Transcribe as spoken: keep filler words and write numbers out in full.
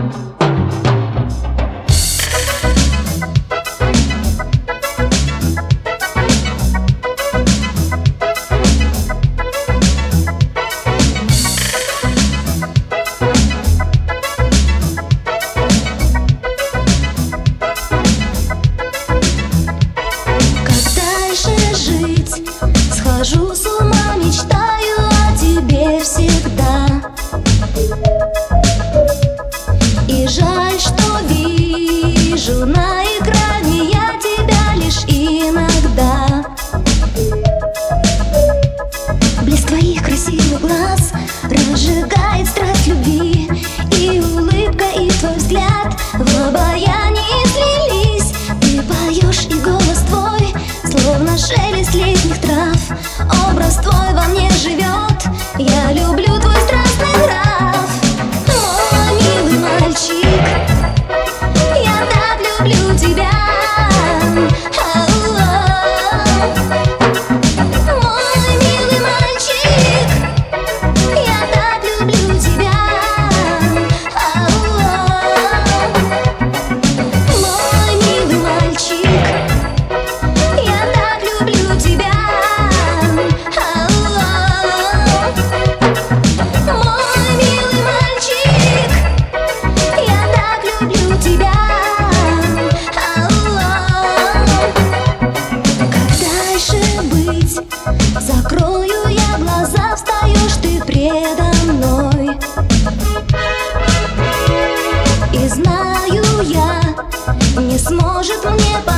Схожу с ума, мечтаю о тебе всегда. И жаль, что вижу на экране я тебя лишь иногда. Блеск твоих красивых глаз разжигает страсть любви, и улыбка, и твой взгляд в обаянии слились. Ты поешь, и голос твой словно шелест летних трав. Образ твой во мне живет, я люблю твой страстный нрав. Мой милый мальчик, я так люблю тебя. Мой милый мальчик, я так люблю тебя. Мой милый мальчик, я так люблю тебя. Закрою я глаза, встаешь ты предо мной, и знаю я, не сможет мне помочь.